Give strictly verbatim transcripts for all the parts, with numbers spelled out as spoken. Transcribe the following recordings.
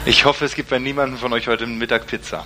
Ich hoffe, es gibt bei niemandem von euch heute Mittag Pizza.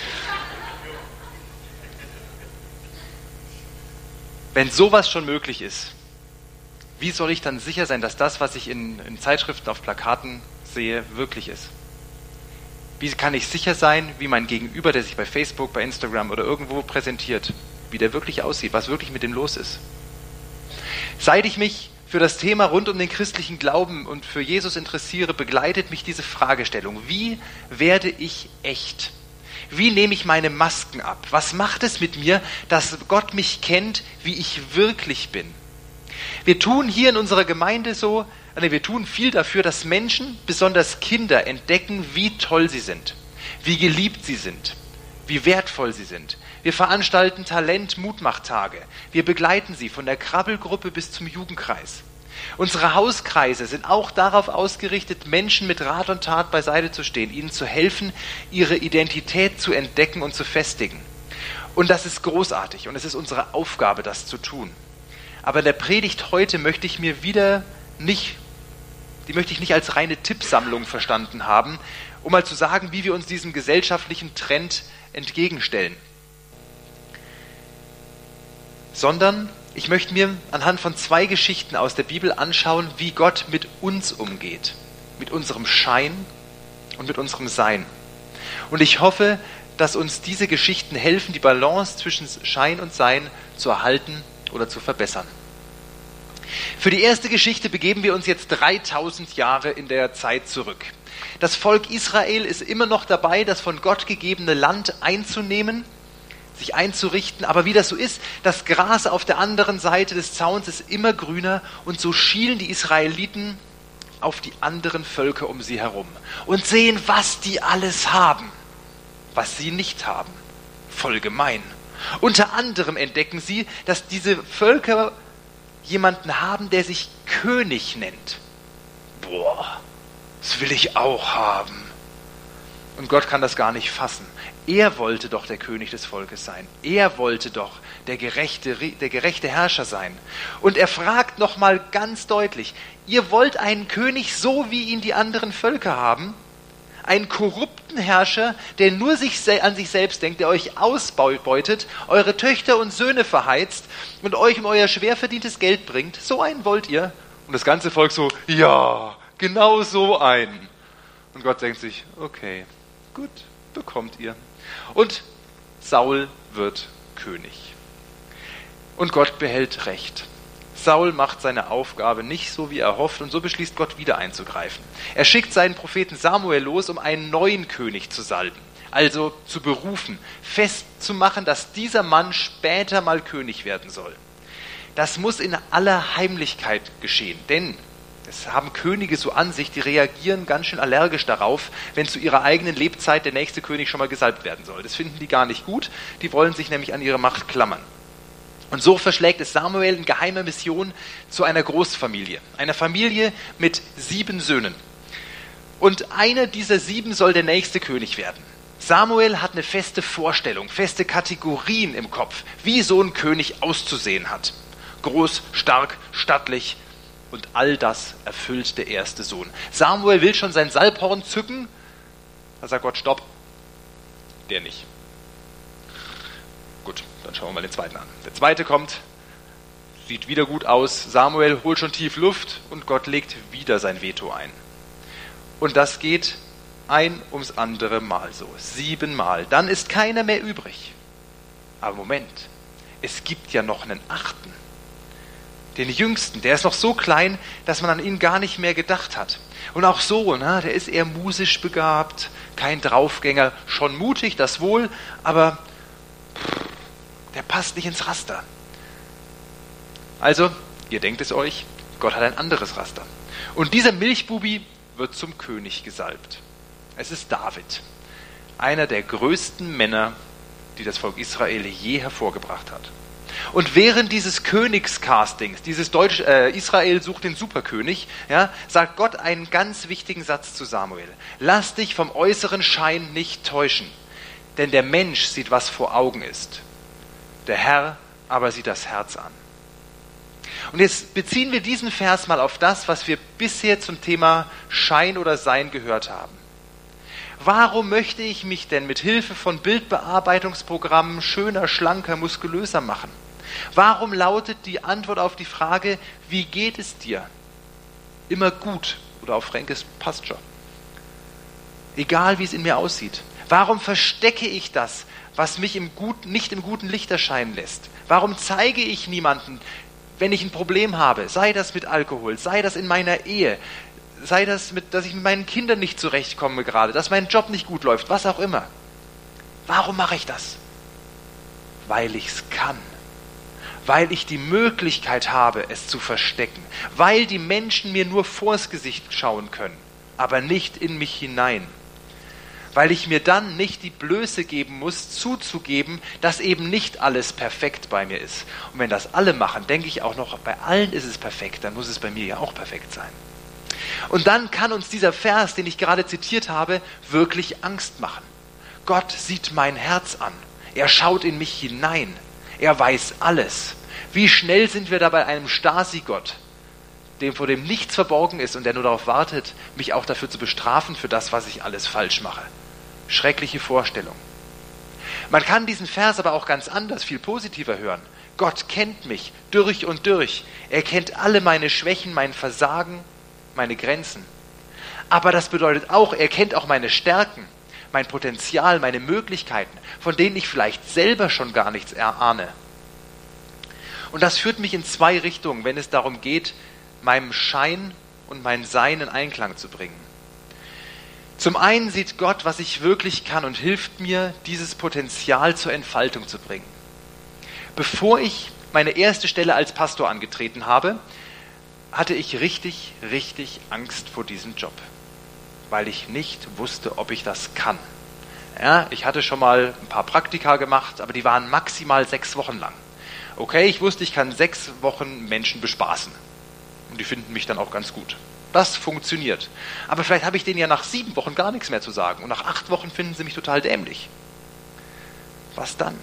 Wenn sowas schon möglich ist, wie soll ich dann sicher sein, dass das, was ich in, in Zeitschriften, auf Plakaten sehe, wirklich ist? Wie kann ich sicher sein, wie mein Gegenüber, der sich bei Facebook, bei Instagram oder irgendwo präsentiert, wie der wirklich aussieht, was wirklich mit dem los ist? Seit ich mich für das Thema rund um den christlichen Glauben und für Jesus interessiere, begleitet mich diese Fragestellung. Wie werde ich echt? Wie nehme ich meine Masken ab? Was macht es mit mir, dass Gott mich kennt, wie ich wirklich bin? Wir tun hier in unserer Gemeinde so, nee, wir tun viel dafür, dass Menschen, besonders Kinder, entdecken, wie toll sie sind, wie geliebt sie sind, wie wertvoll sie sind. Wir veranstalten Talent-Mutmachtage. Wir begleiten sie von der Krabbelgruppe bis zum Jugendkreis. Unsere Hauskreise sind auch darauf ausgerichtet, Menschen mit Rat und Tat beiseite zu stehen, ihnen zu helfen, ihre Identität zu entdecken und zu festigen. Und das ist großartig und es ist unsere Aufgabe, das zu tun. Aber in der Predigt heute möchte ich mir wieder nicht, die möchte ich nicht als reine Tippsammlung verstanden haben, um mal zu sagen, wie wir uns diesem gesellschaftlichen Trend entgegenstellen. Sondern ich möchte mir anhand von zwei Geschichten aus der Bibel anschauen, wie Gott mit uns umgeht, mit unserem Schein und mit unserem Sein. Und ich hoffe, dass uns diese Geschichten helfen, die Balance zwischen Schein und Sein zu erhalten oder zu verbessern. Für die erste Geschichte begeben wir uns jetzt dreitausend Jahre in der Zeit zurück. Das Volk Israel ist immer noch dabei, das von Gott gegebene Land einzunehmen, sich einzurichten, aber wie das so ist, das Gras auf der anderen Seite des Zauns ist immer grüner und so schielen die Israeliten auf die anderen Völker um sie herum und sehen, was die alles haben, was sie nicht haben. Voll gemein. Unter anderem entdecken sie, dass diese Völker jemanden haben, der sich König nennt. Boah, das will ich auch haben. Und Gott kann das gar nicht fassen. Er wollte doch der König des Volkes sein. Er wollte doch der gerechte, der gerechte Herrscher sein. Und er fragt nochmal ganz deutlich, ihr wollt einen König so, wie ihn die anderen Völker haben? Einen korrupten Herrscher, der nur sich, an sich selbst denkt, der euch ausbeutet, eure Töchter und Söhne verheizt und euch um euer schwer verdientes Geld bringt? So einen wollt ihr? Und das ganze Volk so, ja, genau so einen. Und Gott denkt sich, okay, gut, bekommt ihr. Und Saul wird König. Und Gott behält Recht. Saul macht seine Aufgabe nicht so, wie er hofft, und so beschließt Gott wieder einzugreifen. Er schickt seinen Propheten Samuel los, um einen neuen König zu salben, also zu berufen, festzumachen, dass dieser Mann später mal König werden soll. Das muss in aller Heimlichkeit geschehen, denn es haben Könige so an sich, die reagieren ganz schön allergisch darauf, wenn zu ihrer eigenen Lebzeit der nächste König schon mal gesalbt werden soll. Das finden die gar nicht gut, die wollen sich nämlich an ihre Macht klammern. Und so verschlägt es Samuel in geheimer Mission zu einer Großfamilie, einer Familie mit sieben Söhnen. Und einer dieser sieben soll der nächste König werden. Samuel hat eine feste Vorstellung, feste Kategorien im Kopf, wie so ein König auszusehen hat. Groß, stark, stattlich. Und all das erfüllt der erste Sohn. Samuel will schon sein Salbhorn zücken. Da sagt Gott, stopp. Der nicht. Gut, dann schauen wir mal den zweiten an. Der zweite kommt, sieht wieder gut aus. Samuel holt schon tief Luft und Gott legt wieder sein Veto ein. Und das geht ein ums andere Mal so. Siebenmal. Dann ist keiner mehr übrig. Aber Moment, es gibt ja noch einen achten. Den Jüngsten, der ist noch so klein, dass man an ihn gar nicht mehr gedacht hat. Und auch so, ne, der ist eher musisch begabt, kein Draufgänger, schon mutig, das wohl, aber pff, der passt nicht ins Raster. Also, ihr denkt es euch, Gott hat ein anderes Raster. Und dieser Milchbubi wird zum König gesalbt. Es ist David, einer der größten Männer, die das Volk Israel je hervorgebracht hat. Und während dieses Königscastings, dieses Deutsch, äh, Israel sucht den Superkönig, ja, sagt Gott einen ganz wichtigen Satz zu Samuel. Lass dich vom äußeren Schein nicht täuschen, denn der Mensch sieht, was vor Augen ist. Der Herr aber sieht das Herz an. Und jetzt beziehen wir diesen Vers mal auf das, was wir bisher zum Thema Schein oder Sein gehört haben. Warum möchte ich mich denn mit Hilfe von Bildbearbeitungsprogrammen schöner, schlanker, muskulöser machen? Warum lautet die Antwort auf die Frage, wie geht es dir? Immer gut oder auf Fränkisch passt schon. Egal wie es in mir aussieht. Warum verstecke ich das, was mich im Guten, nicht im guten Licht erscheinen lässt? Warum zeige ich niemanden, wenn ich ein Problem habe, sei das mit Alkohol, sei das in meiner Ehe, sei das, mit, dass ich mit meinen Kindern nicht zurechtkomme gerade, dass mein Job nicht gut läuft, was auch immer. Warum mache ich das? Weil ich es kann. Weil ich die Möglichkeit habe, es zu verstecken. Weil die Menschen mir nur vors Gesicht schauen können, aber nicht in mich hinein. Weil ich mir dann nicht die Blöße geben muss, zuzugeben, dass eben nicht alles perfekt bei mir ist. Und wenn das alle machen, denke ich auch noch, bei allen ist es perfekt, dann muss es bei mir ja auch perfekt sein. Und dann kann uns dieser Vers, den ich gerade zitiert habe, wirklich Angst machen. Gott sieht mein Herz an. Er schaut in mich hinein. Er weiß alles. Wie schnell sind wir da bei einem Stasi-Gott, dem vor dem nichts verborgen ist und der nur darauf wartet, mich auch dafür zu bestrafen für das, was ich alles falsch mache. Schreckliche Vorstellung. Man kann diesen Vers aber auch ganz anders, viel positiver hören. Gott kennt mich durch und durch. Er kennt alle meine Schwächen, mein Versagen, meine Grenzen. Aber das bedeutet auch, er kennt auch meine Stärken, mein Potenzial, meine Möglichkeiten, von denen ich vielleicht selber schon gar nichts erahne. Und das führt mich in zwei Richtungen, wenn es darum geht, meinem Schein und mein Sein in Einklang zu bringen. Zum einen sieht Gott, was ich wirklich kann und hilft mir, dieses Potenzial zur Entfaltung zu bringen. Bevor ich meine erste Stelle als Pastor angetreten habe, hatte ich richtig, richtig Angst vor diesem Job, weil ich nicht wusste, ob ich das kann. Ja, ich hatte schon mal ein paar Praktika gemacht, aber die waren maximal sechs Wochen lang. Okay, ich wusste, ich kann sechs Wochen Menschen bespaßen. Und die finden mich dann auch ganz gut. Das funktioniert. Aber vielleicht habe ich denen ja nach sieben Wochen gar nichts mehr zu sagen. Und nach acht Wochen finden sie mich total dämlich. Was dann?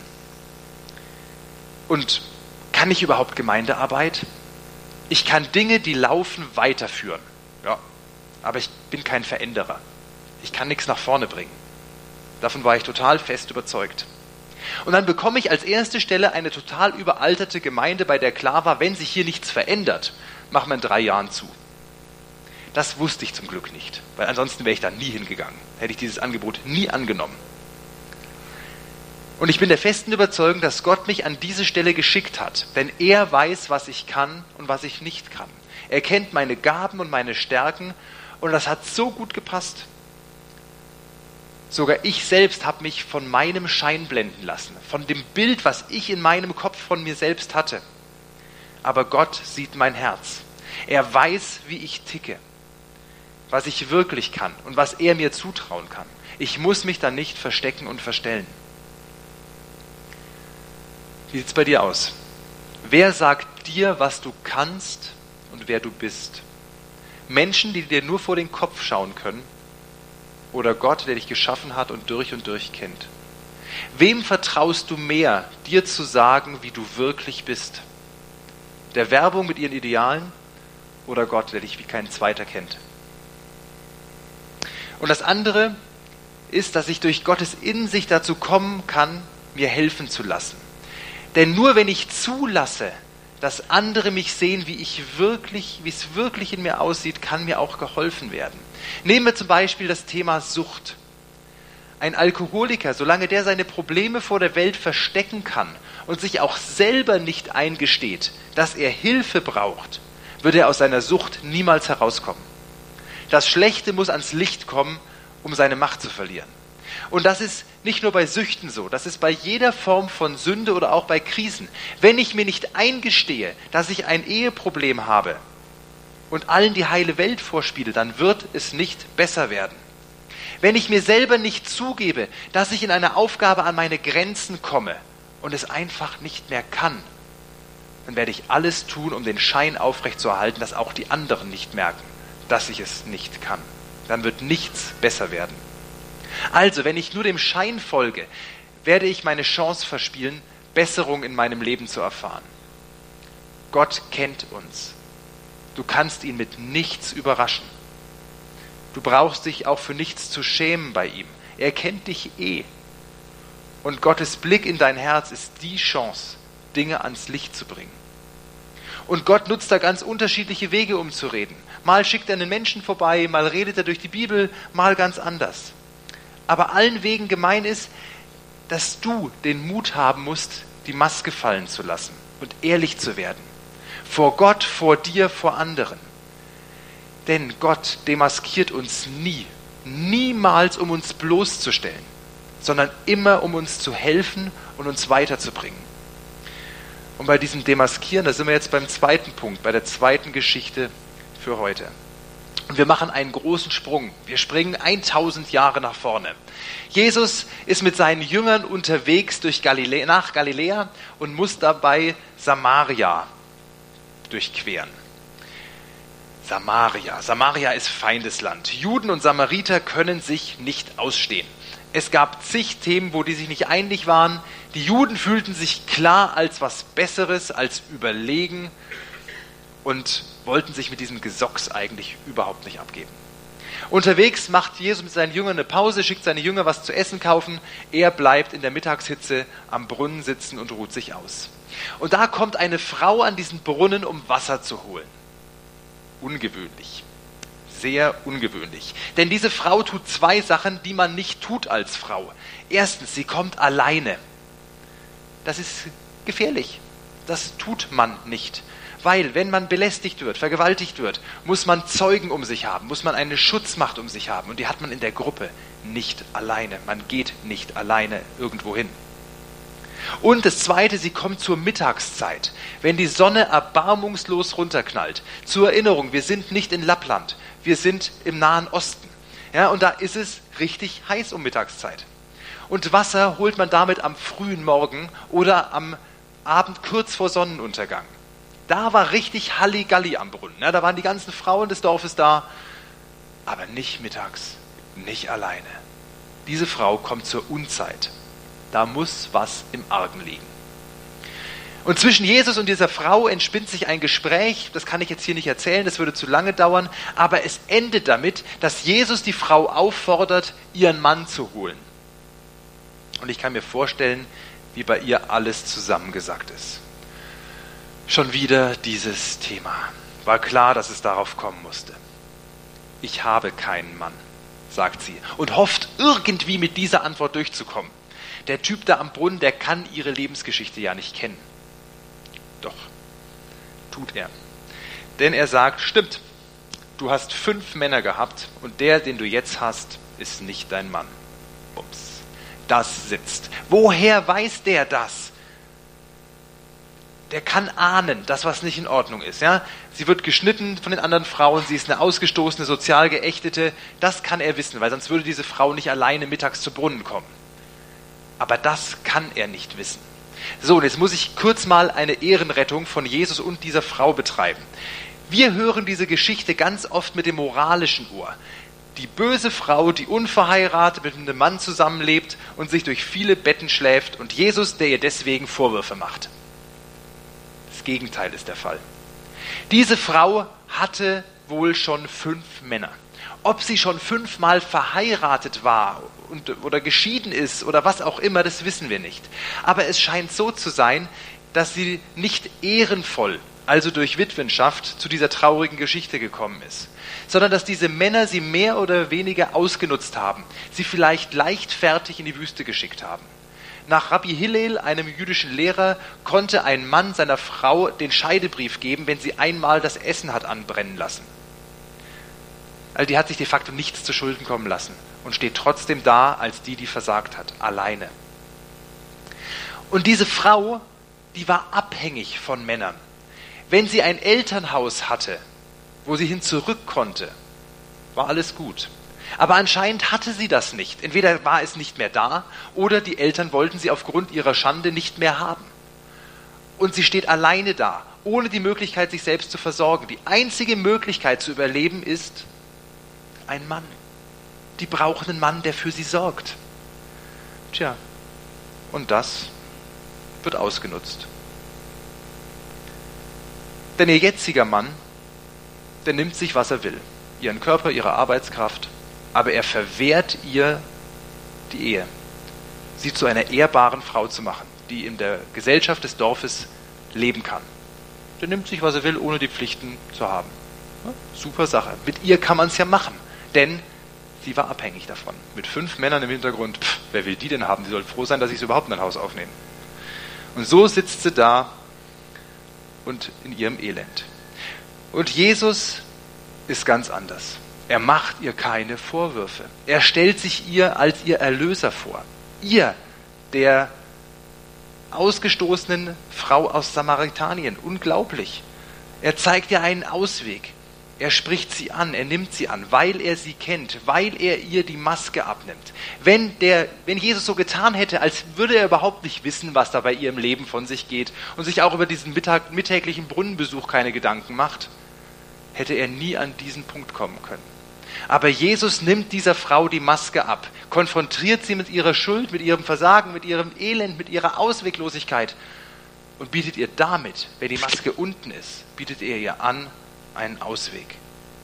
Und kann ich überhaupt Gemeindearbeit? Ich kann Dinge, die laufen, weiterführen. Ja, aber ich bin kein Veränderer. Ich kann nichts nach vorne bringen. Davon war ich total fest überzeugt. Und dann bekomme ich als erste Stelle eine total überalterte Gemeinde, bei der klar war, wenn sich hier nichts verändert, machen wir in drei Jahren zu. Das wusste ich zum Glück nicht, weil ansonsten wäre ich da nie hingegangen. Hätte ich dieses Angebot nie angenommen. Und ich bin der festen Überzeugung, dass Gott mich an diese Stelle geschickt hat, denn er weiß, was ich kann und was ich nicht kann. Er kennt meine Gaben und meine Stärken und das hat so gut gepasst. Sogar ich selbst habe mich von meinem Schein blenden lassen, von dem Bild, was ich in meinem Kopf von mir selbst hatte. Aber Gott sieht mein Herz. Er weiß, wie ich ticke, was ich wirklich kann und was er mir zutrauen kann. Ich muss mich da nicht verstecken und verstellen. Wie sieht es bei dir aus? Wer sagt dir, was du kannst und wer du bist? Menschen, die dir nur vor den Kopf schauen können? Oder Gott, der dich geschaffen hat und durch und durch kennt? Wem vertraust du mehr, dir zu sagen, wie du wirklich bist? Der Werbung mit ihren Idealen oder Gott, der dich wie kein Zweiter kennt? Und das andere ist, dass ich durch Gottes Insicht dazu kommen kann, mir helfen zu lassen. Denn nur wenn ich zulasse, dass andere mich sehen, wie ich wirklich, wie es wirklich in mir aussieht, kann mir auch geholfen werden. Nehmen wir zum Beispiel das Thema Sucht. Ein Alkoholiker, solange der seine Probleme vor der Welt verstecken kann und sich auch selber nicht eingesteht, dass er Hilfe braucht, wird er aus seiner Sucht niemals herauskommen. Das Schlechte muss ans Licht kommen, um seine Macht zu verlieren. Und das ist nicht nur bei Süchten so, das ist bei jeder Form von Sünde oder auch bei Krisen. Wenn ich mir nicht eingestehe, dass ich ein Eheproblem habe und allen die heile Welt vorspiele, dann wird es nicht besser werden. Wenn ich mir selber nicht zugebe, dass ich in einer Aufgabe an meine Grenzen komme und es einfach nicht mehr kann, dann werde ich alles tun, um den Schein aufrechtzuerhalten, dass auch die anderen nicht merken, dass ich es nicht kann. Dann wird nichts besser werden. Also, wenn ich nur dem Schein folge, werde ich meine Chance verspielen, Besserung in meinem Leben zu erfahren. Gott kennt uns. Du kannst ihn mit nichts überraschen. Du brauchst dich auch für nichts zu schämen bei ihm. Er kennt dich eh. Und Gottes Blick in dein Herz ist die Chance, Dinge ans Licht zu bringen. Und Gott nutzt da ganz unterschiedliche Wege, um zu reden. Mal schickt er einen Menschen vorbei, mal redet er durch die Bibel, mal ganz anders. Aber allen Wegen gemein ist, dass du den Mut haben musst, die Maske fallen zu lassen und ehrlich zu werden. Vor Gott, vor dir, vor anderen. Denn Gott demaskiert uns nie, niemals um uns bloßzustellen, sondern immer um uns zu helfen und uns weiterzubringen. Und bei diesem Demaskieren, da sind wir jetzt beim zweiten Punkt, bei der zweiten Geschichte für heute. Und wir machen einen großen Sprung. Wir springen tausend Jahre nach vorne. Jesus ist mit seinen Jüngern unterwegs durch Galiläa, nach Galiläa und muss dabei Samaria durchqueren. Samaria. Samaria ist Feindesland. Juden und Samariter können sich nicht ausstehen. Es gab zig Themen, wo die sich nicht einig waren. Die Juden fühlten sich klar als was Besseres, als überlegen und wollten sich mit diesem Gesocks eigentlich überhaupt nicht abgeben. Unterwegs macht Jesus mit seinen Jüngern eine Pause, schickt seine Jünger was zu essen kaufen. Er bleibt in der Mittagshitze am Brunnen sitzen und ruht sich aus. Und da kommt eine Frau an diesen Brunnen, um Wasser zu holen. Ungewöhnlich. Sehr ungewöhnlich. Denn diese Frau tut zwei Sachen, die man nicht tut als Frau. Erstens, sie kommt alleine. Das ist gefährlich. Das tut man nicht. Weil, wenn man belästigt wird, vergewaltigt wird, muss man Zeugen um sich haben, muss man eine Schutzmacht um sich haben. Und die hat man in der Gruppe nicht alleine. Man geht nicht alleine irgendwo hin. Und das Zweite, sie kommt zur Mittagszeit, wenn die Sonne erbarmungslos runterknallt. Zur Erinnerung, wir sind nicht in Lappland, wir sind im Nahen Osten. Ja, und da ist es richtig heiß um Mittagszeit. Und Wasser holt man damit am frühen Morgen oder am Abend kurz vor Sonnenuntergang. Da war richtig Halligalli am Brunnen. Ja, da waren die ganzen Frauen des Dorfes da, aber nicht mittags, nicht alleine. Diese Frau kommt zur Unzeit. Da muss was im Argen liegen. Und zwischen Jesus und dieser Frau entspinnt sich ein Gespräch, das kann ich jetzt hier nicht erzählen, das würde zu lange dauern, aber es endet damit, dass Jesus die Frau auffordert, ihren Mann zu holen. Und ich kann mir vorstellen, wie bei ihr alles zusammengesackt ist. Schon wieder dieses Thema. War klar, dass es darauf kommen musste. Ich habe keinen Mann, sagt sie, und hofft irgendwie mit dieser Antwort durchzukommen. Der Typ da am Brunnen, der kann ihre Lebensgeschichte ja nicht kennen. Doch, tut er. Denn er sagt, stimmt, du hast fünf Männer gehabt und der, den du jetzt hast, ist nicht dein Mann. Bums. Das sitzt. Woher weiß der das? Der kann ahnen, dass was nicht in Ordnung ist. Ja? Sie wird geschnitten von den anderen Frauen, sie ist eine ausgestoßene, sozial geächtete. Das kann er wissen, weil sonst würde diese Frau nicht alleine mittags zu Brunnen kommen. Aber das kann er nicht wissen. So, und jetzt muss ich kurz mal eine Ehrenrettung von Jesus und dieser Frau betreiben. Wir hören diese Geschichte ganz oft mit dem moralischen Ohr. Die böse Frau, die unverheiratet mit einem Mann zusammenlebt und sich durch viele Betten schläft und Jesus, der ihr deswegen Vorwürfe macht. Das Gegenteil ist der Fall. Diese Frau hatte wohl schon fünf Männer. Ob sie schon fünfmal verheiratet war und, oder geschieden ist oder was auch immer, das wissen wir nicht. Aber es scheint so zu sein, dass sie nicht ehrenvoll, also durch Witwenschaft, zu dieser traurigen Geschichte gekommen ist, sondern dass diese Männer sie mehr oder weniger ausgenutzt haben, sie vielleicht leichtfertig in die Wüste geschickt haben. Nach Rabbi Hillel, einem jüdischen Lehrer, konnte ein Mann seiner Frau den Scheidebrief geben, wenn sie einmal das Essen hat anbrennen lassen. Also die hat sich de facto nichts zu Schulden kommen lassen und steht trotzdem da als die, die versagt hat, alleine. Und diese Frau, die war abhängig von Männern. Wenn sie ein Elternhaus hatte, wo sie hin zurück konnte, war alles gut. Aber anscheinend hatte sie das nicht. Entweder war es nicht mehr da oder die Eltern wollten sie aufgrund ihrer Schande nicht mehr haben. Und sie steht alleine da, ohne die Möglichkeit, sich selbst zu versorgen. Die einzige Möglichkeit zu überleben ist ein Mann. Die brauchen einen Mann, der für sie sorgt. Tja, und das wird ausgenutzt. Denn ihr jetziger Mann, der nimmt sich, was er will. ihren Körper, ihre Arbeitskraft, aber er verwehrt ihr die Ehe, sie zu einer ehrbaren Frau zu machen, die in der Gesellschaft des Dorfes leben kann. Der nimmt sich, was er will, ohne die Pflichten zu haben. Ja, super Sache. Mit ihr kann man es ja machen, denn sie war abhängig davon. Mit fünf Männern im Hintergrund, pff, wer will die denn haben? Sie soll froh sein, dass ich sie überhaupt in ein Haus aufnehme. Und so sitzt sie da und in ihrem Elend. Und Jesus ist ganz anders. Er macht ihr keine Vorwürfe. Er stellt sich ihr als ihr Erlöser vor. Ihr, der ausgestoßenen Frau aus Samaritanien. Unglaublich. Er zeigt ihr einen Ausweg. Er spricht sie an, er nimmt sie an, weil er sie kennt, weil er ihr die Maske abnimmt. Wenn, der, wenn Jesus so getan hätte, als würde er überhaupt nicht wissen, was da bei ihrem Leben von sich geht und sich auch über diesen Mittag, mittäglichen Brunnenbesuch keine Gedanken macht, hätte er nie an diesen Punkt kommen können. Aber Jesus nimmt dieser Frau die Maske ab, konfrontiert sie mit ihrer Schuld, mit ihrem Versagen, mit ihrem Elend, mit ihrer Ausweglosigkeit und bietet ihr damit, wenn die Maske unten ist, bietet er ihr an, einen Ausweg.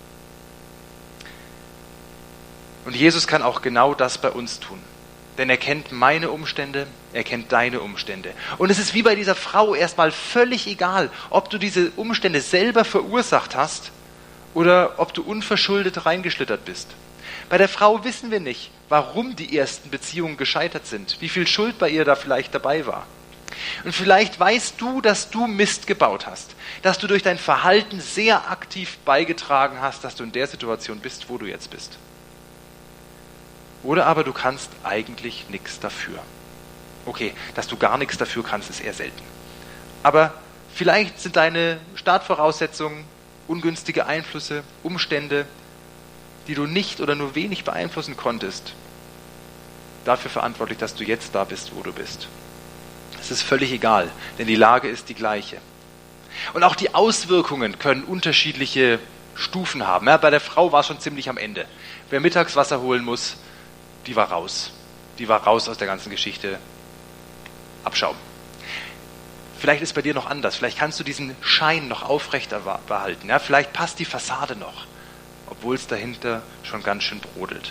Und Jesus kann auch genau das bei uns tun. Denn er kennt meine Umstände, er kennt deine Umstände. Und es ist wie bei dieser Frau erstmal völlig egal, ob du diese Umstände selber verursacht hast oder ob du unverschuldet reingeschlittert bist. Bei der Frau wissen wir nicht, warum die ersten Beziehungen gescheitert sind, wie viel Schuld bei ihr da vielleicht dabei war. Und vielleicht weißt du, dass du Mist gebaut hast, dass du durch dein Verhalten sehr aktiv beigetragen hast, dass du in der Situation bist, wo du jetzt bist. Oder aber du kannst eigentlich nichts dafür. Okay, dass du gar nichts dafür kannst, ist eher selten. Aber vielleicht sind deine Startvoraussetzungen, ungünstige Einflüsse, Umstände, die du nicht oder nur wenig beeinflussen konntest, dafür verantwortlich, dass du jetzt da bist, wo du bist. Es ist völlig egal, denn die Lage ist die gleiche. Und auch die Auswirkungen können unterschiedliche Stufen haben. Ja, bei der Frau war es schon ziemlich am Ende. Wer mittags Wasser holen muss, die war raus. Die war raus aus der ganzen Geschichte. Abschaum. Vielleicht ist es bei dir noch anders. Vielleicht kannst du diesen Schein noch aufrecht behalten. Ja, vielleicht passt die Fassade noch, obwohl es dahinter schon ganz schön brodelt.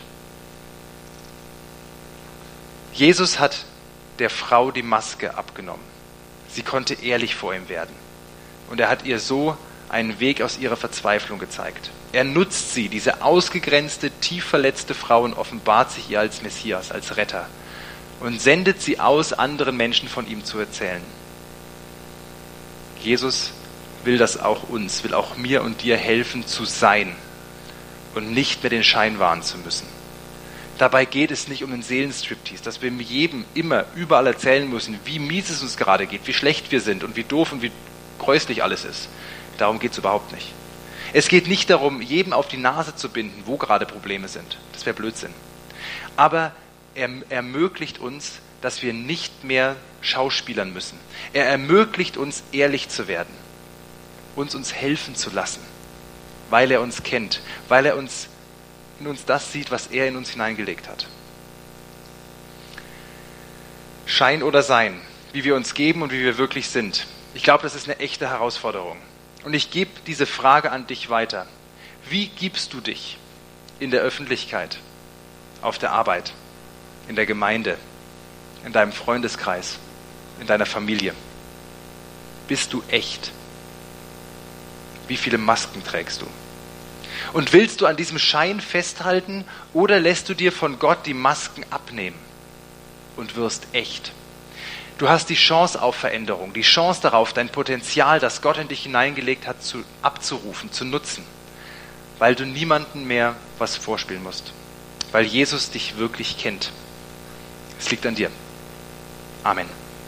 Jesus hat der Frau die Maske abgenommen. Sie konnte ehrlich vor ihm werden. Und er hat ihr so einen Weg aus ihrer Verzweiflung gezeigt. Er nutzt sie, diese ausgegrenzte, tief verletzte Frau, und offenbart sich ihr als Messias, als Retter. Und sendet sie aus, anderen Menschen von ihm zu erzählen. Jesus will das auch uns, will auch mir und dir helfen zu sein und nicht mehr den Schein wahren zu müssen. Dabei geht es nicht um den Seelenstriptease, dass wir jedem immer überall erzählen müssen, wie mies es uns gerade geht, wie schlecht wir sind und wie doof und wie gräuslich alles ist. Darum geht es überhaupt nicht. Es geht nicht darum, jedem auf die Nase zu binden, wo gerade Probleme sind. Das wäre Blödsinn. Aber er ermöglicht uns, dass wir nicht mehr schauspielern müssen. Er ermöglicht uns, ehrlich zu werden, uns uns helfen zu lassen, weil er uns kennt, weil er uns in uns das sieht, was er in uns hineingelegt hat. Schein oder Sein, wie wir uns geben und wie wir wirklich sind. Ich glaube, das ist eine echte Herausforderung. Und ich gebe diese Frage an dich weiter. Wie gibst du dich in der Öffentlichkeit, auf der Arbeit, in der Gemeinde, in deinem Freundeskreis, in deiner Familie? Bist du echt? Wie viele Masken trägst du? Und willst du an diesem Schein festhalten oder lässt du dir von Gott die Masken abnehmen und wirst echt? Du hast die Chance auf Veränderung, die Chance darauf, dein Potenzial, das Gott in dich hineingelegt hat, zu, abzurufen, zu nutzen, weil du niemandem mehr was vorspielen musst, weil Jesus dich wirklich kennt. Es liegt an dir. Amen.